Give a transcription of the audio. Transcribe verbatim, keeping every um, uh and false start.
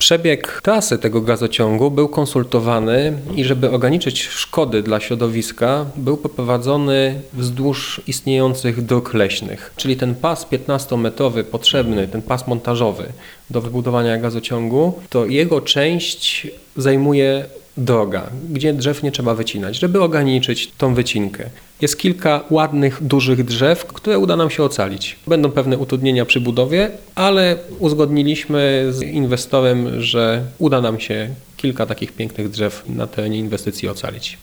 Przebieg trasy tego gazociągu był konsultowany i żeby ograniczyć szkody dla środowiska, był poprowadzony wzdłuż istniejących dróg leśnych. Czyli ten pas piętnastometrowy potrzebny, ten pas montażowy do wybudowania gazociągu, to jego część zajmuje droga, gdzie drzew nie trzeba wycinać, żeby ograniczyć tą wycinkę. Jest kilka ładnych, dużych drzew, które uda nam się ocalić. Będą pewne utrudnienia przy budowie, ale uzgodniliśmy z inwestorem, że uda nam się kilka takich pięknych drzew na terenie inwestycji ocalić.